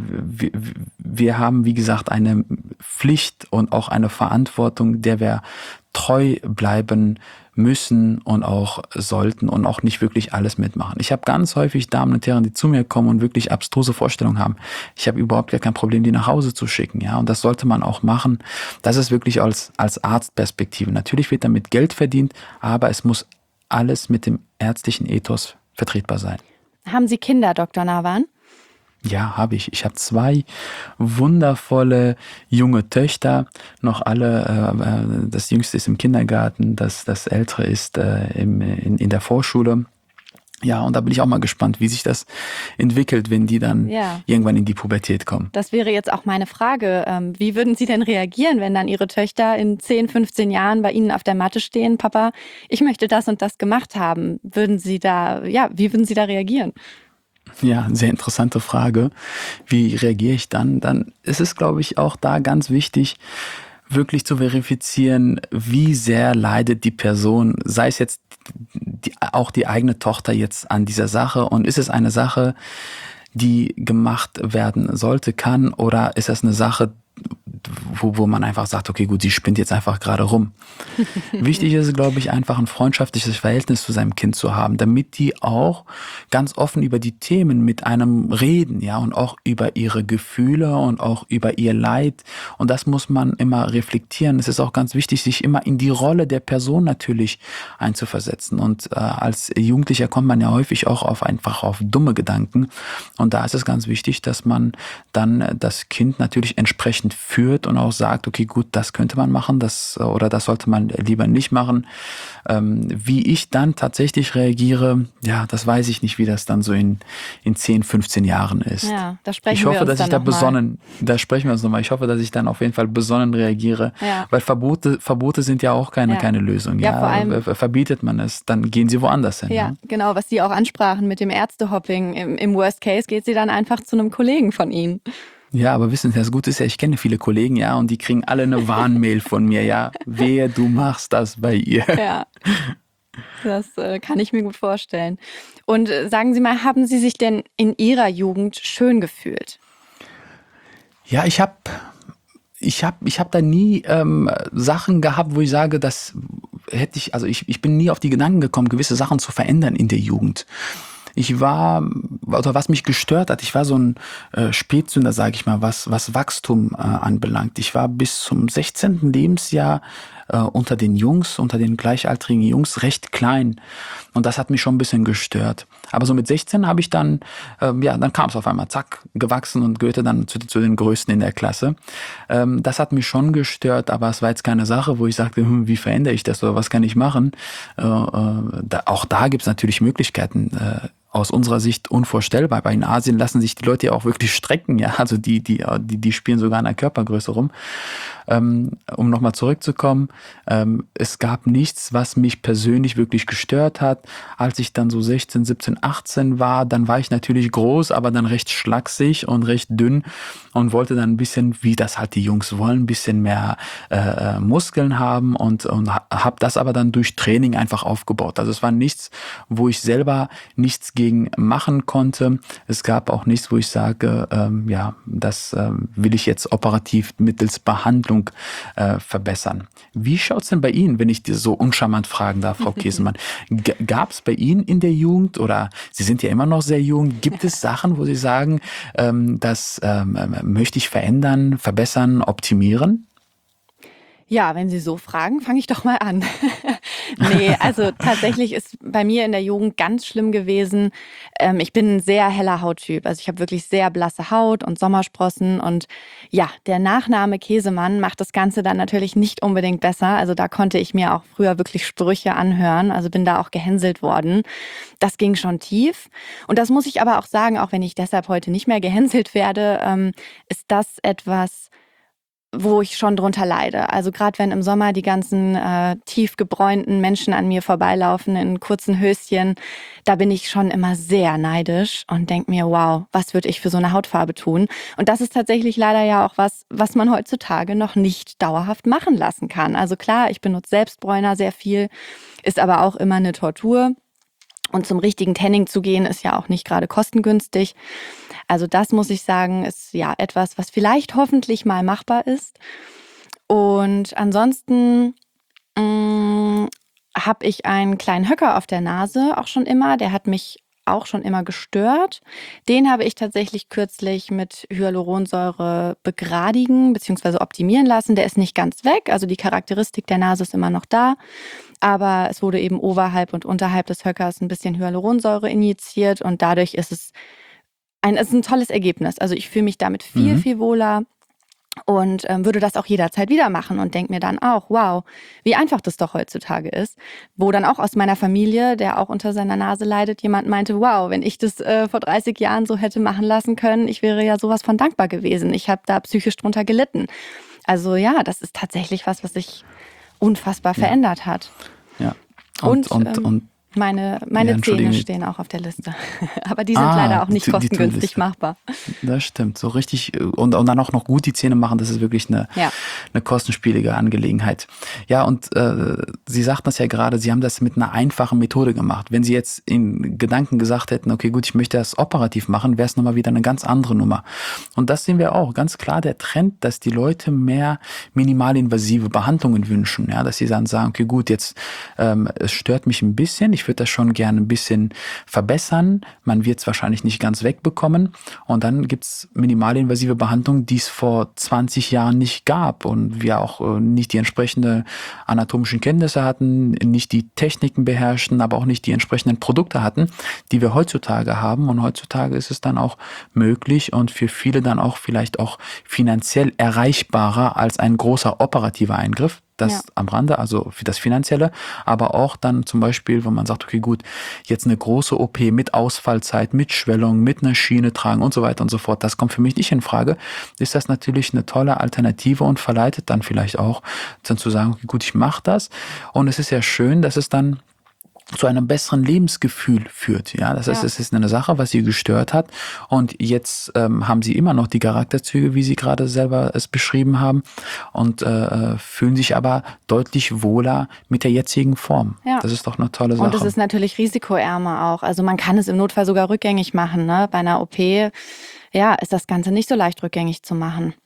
wir haben, wie gesagt, eine Pflicht und auch eine Verantwortung, der wir treu bleiben müssen und auch sollten und auch nicht wirklich alles mitmachen. Ich habe ganz häufig Damen und Herren, die zu mir kommen und wirklich abstruse Vorstellungen haben. Ich habe überhaupt gar kein Problem, die nach Hause zu schicken. Ja, und das sollte man auch machen. Das ist wirklich als Arztperspektive. Natürlich wird damit Geld verdient, aber es muss alles mit dem ärztlichen Ethos vertretbar sein. Haben Sie Kinder, Dr. Nawan? Ja, habe ich. Ich habe 2 wundervolle junge Töchter, noch alle, das Jüngste ist im Kindergarten, das Ältere ist in der Vorschule. Ja, und da bin ich auch mal gespannt, wie sich das entwickelt, wenn die dann irgendwann in die Pubertät kommen. Das wäre jetzt auch meine Frage. Wie würden Sie denn reagieren, wenn dann Ihre Töchter in 10, 15 Jahren bei Ihnen auf der Matte stehen? Papa, ich möchte das und das gemacht haben. Wie würden Sie da reagieren? Ja, sehr interessante Frage. Wie reagiere ich dann? Dann ist es, glaube ich, auch da ganz wichtig, wirklich zu verifizieren, wie sehr leidet die Person, sei es jetzt auch die eigene Tochter jetzt an dieser Sache, und ist es eine Sache, die gemacht werden sollte, kann, oder ist das eine Sache, wo man einfach sagt, okay, gut, sie spinnt jetzt einfach gerade rum. Wichtig ist, glaube ich, einfach ein freundschaftliches Verhältnis zu seinem Kind zu haben, damit die auch ganz offen über die Themen mit einem reden, ja, und auch über ihre Gefühle und auch über ihr Leid. Und das muss man immer reflektieren. Es ist auch ganz wichtig, sich immer in die Rolle der Person natürlich einzuversetzen. Und als Jugendlicher kommt man ja häufig auch einfach auf dumme Gedanken. Und da ist es ganz wichtig, dass man dann das Kind natürlich entsprechend führt und auch sagt, okay, gut, das könnte man machen, das sollte man lieber nicht machen. Wie ich dann tatsächlich reagiere, ja, das weiß ich nicht, wie das dann so in 10, 15 Jahren ist. Ja, da sprechen ich wir hoffe, uns dass dann ich da noch mal. besonnen, da sprechen wir uns nochmal. Ich hoffe, dass ich dann auf jeden Fall besonnen reagiere, weil Verbote sind ja auch keine Lösung. Ja, vor allem verbietet man es, dann gehen sie woanders hin. Ja, genau, was Sie auch ansprachen mit dem Ärztehopping. Im Worst Case geht sie dann einfach zu einem Kollegen von Ihnen. Ja, aber wissen Sie, das Gute ist ja, ich kenne viele Kollegen, ja, und die kriegen alle eine Warnmail von mir, ja, wehe, du machst das bei ihr. Ja, das kann ich mir gut vorstellen. Und sagen Sie mal, haben Sie sich denn in Ihrer Jugend schön gefühlt? Ja, ich hab da nie Sachen gehabt, wo ich sage, das hätte ich, also ich bin nie auf die Gedanken gekommen, gewisse Sachen zu verändern in der Jugend. Was mich gestört hat, ich war so ein Spätzünder, sage ich mal, was Wachstum anbelangt. Ich war bis zum 16. Lebensjahr unter den gleichaltrigen Jungs recht klein. Und das hat mich schon ein bisschen gestört. Aber so mit 16 habe ich dann kam es auf einmal, zack, gewachsen und gehörte dann zu den Größten in der Klasse. Das hat mich schon gestört, aber es war jetzt keine Sache, wo ich sagte, wie verändere ich das oder was kann ich machen? Auch da gibt es natürlich Möglichkeiten, aus unserer Sicht unvorstellbar. Weil in Asien lassen sich die Leute ja auch wirklich strecken, ja. Also die spielen sogar an der Körpergröße rum. Um nochmal zurückzukommen, es gab nichts, was mich persönlich wirklich gestört hat. Als ich dann so 16, 17, 18 war, dann war ich natürlich groß, aber dann recht schlaksig und recht dünn und wollte dann ein bisschen, wie das halt die Jungs wollen, ein bisschen mehr Muskeln haben und habe das aber dann durch Training einfach aufgebaut. Also es war nichts, wo ich selber nichts gegen machen konnte. Es gab auch nichts, wo ich sage, das will ich jetzt operativ mittels Behandlung verbessern. Wie schaut's denn bei Ihnen, wenn ich dir so uncharmant fragen darf, Frau Käsemann? Gab es bei Ihnen in der Jugend, oder Sie sind ja immer noch sehr jung, gibt es Sachen, wo Sie sagen, das möchte ich verändern, verbessern, optimieren? Ja, wenn Sie so fragen, fange ich doch mal an. Nee, also tatsächlich ist bei mir in der Jugend ganz schlimm gewesen. Ich bin ein sehr heller Hauttyp. Also ich habe wirklich sehr blasse Haut und Sommersprossen. Und ja, der Nachname Käsemann macht das Ganze dann natürlich nicht unbedingt besser. Also da konnte ich mir auch früher wirklich Sprüche anhören. Also bin da auch gehänselt worden. Das ging schon tief. Und das muss ich aber auch sagen, auch wenn ich deshalb heute nicht mehr gehänselt werde, ist das etwas, wo ich schon drunter leide. Also gerade wenn im Sommer die ganzen tief gebräunten Menschen an mir vorbeilaufen in kurzen Höschen, da bin ich schon immer sehr neidisch und denke mir, wow, was würde ich für so eine Hautfarbe tun? Und das ist tatsächlich leider ja auch was man heutzutage noch nicht dauerhaft machen lassen kann. Also klar, ich benutze Selbstbräuner sehr viel, ist aber auch immer eine Tortur. Und zum richtigen Tanning zu gehen, ist ja auch nicht gerade kostengünstig. Also das, muss ich sagen, ist ja etwas, was vielleicht hoffentlich mal machbar ist. Und ansonsten habe ich einen kleinen Höcker auf der Nase auch schon immer. Der hat mich auch schon immer gestört. Den habe ich tatsächlich kürzlich mit Hyaluronsäure begradigen bzw. optimieren lassen. Der ist nicht ganz weg, also die Charakteristik der Nase ist immer noch da. Aber es wurde eben oberhalb und unterhalb des Höckers ein bisschen Hyaluronsäure injiziert und dadurch ist es es ist ein tolles Ergebnis. Also ich fühle mich damit viel, viel wohler. Und würde das auch jederzeit wieder machen und denke mir dann auch, wow, wie einfach das doch heutzutage ist. Wo dann auch aus meiner Familie, der auch unter seiner Nase leidet, jemand meinte, wow, wenn ich das vor 30 Jahren so hätte machen lassen können, ich wäre ja sowas von dankbar gewesen. Ich habe da psychisch drunter gelitten. Also ja, das ist tatsächlich was sich unfassbar verändert hat. Ja. Und meine Zähne stehen auch auf der Liste. Aber die sind leider auch nicht kostengünstig machbar. Das stimmt. So richtig. Und dann auch noch gut die Zähne machen, das ist wirklich eine kostenspielige Angelegenheit. Ja, und Sie sagten das ja gerade, Sie haben das mit einer einfachen Methode gemacht. Wenn Sie jetzt in Gedanken gesagt hätten, okay, gut, ich möchte das operativ machen, wäre es nochmal wieder eine ganz andere Nummer. Und das sehen wir auch. Ganz klar der Trend, dass die Leute mehr minimalinvasive Behandlungen wünschen. Ja, dass sie dann sagen, okay, gut, jetzt es stört mich ein bisschen, ich würde das schon gerne ein bisschen verbessern. Man wird es wahrscheinlich nicht ganz wegbekommen. Und dann gibt es minimalinvasive Behandlungen, die es vor 20 Jahren nicht gab und wir auch nicht die entsprechenden anatomischen Kenntnisse hatten, nicht die Techniken beherrschten, aber auch nicht die entsprechenden Produkte hatten, die wir heutzutage haben. Und heutzutage ist es dann auch möglich und für viele dann auch vielleicht auch finanziell erreichbarer als ein großer operativer Eingriff. Das am Rande, also für das Finanzielle, aber auch dann zum Beispiel, wenn man sagt, okay, gut, jetzt eine große OP mit Ausfallzeit, mit Schwellung, mit einer Schiene tragen und so weiter und so fort, das kommt für mich nicht in Frage, ist das natürlich eine tolle Alternative und verleitet dann vielleicht auch dann zu sagen, okay, gut, ich mache das. Und es ist ja schön, dass es dann zu einem besseren Lebensgefühl führt. Ja, das heißt, es ist eine Sache, was sie gestört hat. Und jetzt haben sie immer noch die Charakterzüge, wie sie gerade selber es beschrieben haben, und fühlen sich aber deutlich wohler mit der jetzigen Form. Ja. Das ist doch eine tolle Sache. Und es ist natürlich risikoärmer auch. Also man kann es im Notfall sogar rückgängig machen. Ne? Bei einer OP, ist das Ganze nicht so leicht rückgängig zu machen.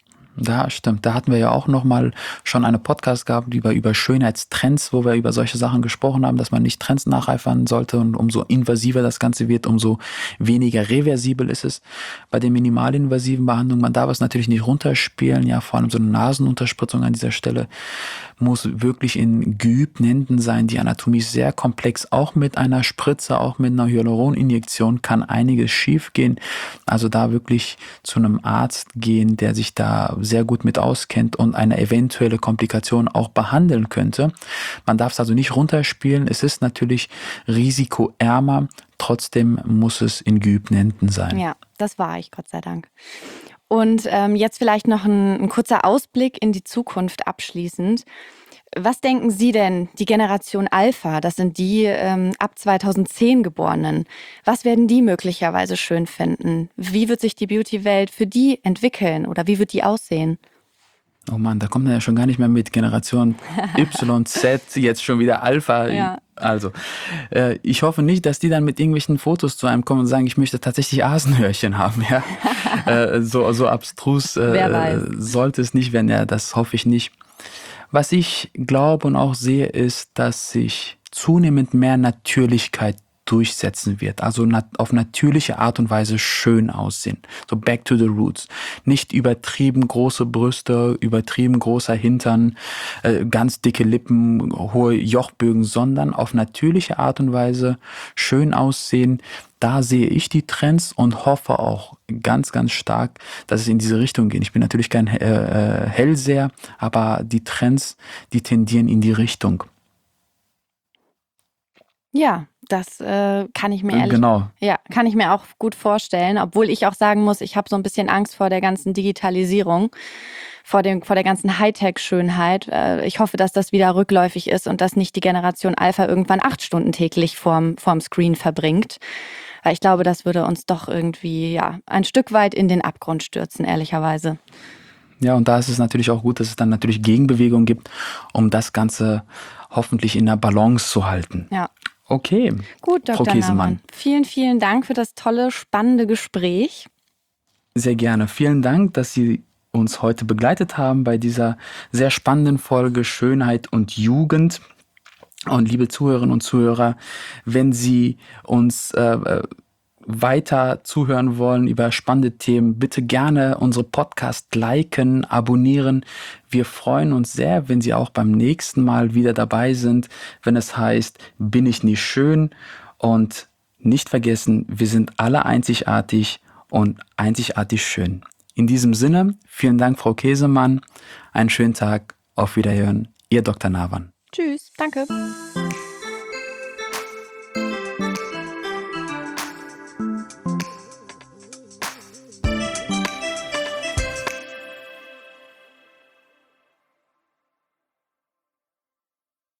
Da stimmt. Da hatten wir ja auch nochmal schon eine Podcast gehabt über Schönheitstrends, wo wir über solche Sachen gesprochen haben, dass man nicht Trends nacheifern sollte und umso invasiver das Ganze wird, umso weniger reversibel ist es bei den minimalinvasiven Behandlungen. Man darf es natürlich nicht runterspielen, ja, vor allem so eine Nasenunterspritzung an dieser Stelle muss wirklich in geübten Händen sein. Die Anatomie ist sehr komplex, auch mit einer Spritze, auch mit einer Hyaluroninjektion kann einiges schief gehen. Also da wirklich zu einem Arzt gehen, der sich da sehr gut mit auskennt und eine eventuelle Komplikation auch behandeln könnte. Man darf es also nicht runterspielen. Es ist natürlich risikoärmer. Trotzdem muss es in geübten Händen sein. Ja, das war ich, Gott sei Dank. Und jetzt vielleicht noch ein kurzer Ausblick in die Zukunft abschließend. Was denken Sie denn, die Generation Alpha, das sind die ab 2010 Geborenen, was werden die möglicherweise schön finden? Wie wird sich die Beauty-Welt für die entwickeln oder wie wird die aussehen? Oh Mann, da kommt man ja schon gar nicht mehr mit Generation Y, Z, jetzt schon wieder Alpha. Ja. Also, ich hoffe nicht, dass die dann mit irgendwelchen Fotos zu einem kommen und sagen, ich möchte tatsächlich Asenhörchen haben. Ja? So abstrus sollte es nicht werden. Ja, das hoffe ich nicht. Was ich glaube und auch sehe, ist, dass sich zunehmend mehr Natürlichkeit durchsetzen wird. Also auf natürliche Art und Weise schön aussehen. So back to the roots. Nicht übertrieben große Brüste, übertrieben großer Hintern, ganz dicke Lippen, hohe Jochbögen, sondern auf natürliche Art und Weise schön aussehen. Da sehe ich die Trends und hoffe auch ganz, ganz stark, dass es in diese Richtung geht. Ich bin natürlich kein Hellseher, aber die Trends, die tendieren in die Richtung. Ja, das kann ich mir kann ich mir auch gut vorstellen, obwohl ich auch sagen muss, ich habe so ein bisschen Angst vor der ganzen Digitalisierung, vor der ganzen Hightech-Schönheit. Ich hoffe, dass das wieder rückläufig ist und dass nicht die Generation Alpha irgendwann 8 Stunden täglich vorm Screen verbringt. Weil ich glaube, das würde uns doch irgendwie ein Stück weit in den Abgrund stürzen, ehrlicherweise. Ja, und da ist es natürlich auch gut, dass es dann natürlich Gegenbewegung gibt, um das Ganze hoffentlich in der Balance zu halten. Ja. Okay. Gut, Dr. Naumann. Vielen, vielen Dank für das tolle, spannende Gespräch. Sehr gerne. Vielen Dank, dass Sie uns heute begleitet haben bei dieser sehr spannenden Folge Schönheit und Jugend. Und liebe Zuhörerinnen und Zuhörer, wenn Sie uns weiter zuhören wollen über spannende Themen, bitte gerne unsere Podcast liken, abonnieren. Wir freuen uns sehr, wenn Sie auch beim nächsten Mal wieder dabei sind, wenn es heißt, bin ich nicht schön? Und nicht vergessen, wir sind alle einzigartig und einzigartig schön. In diesem Sinne, vielen Dank, Frau Käsemann. Einen schönen Tag. Auf Wiederhören. Ihr Dr. Nawan. Tschüss, danke.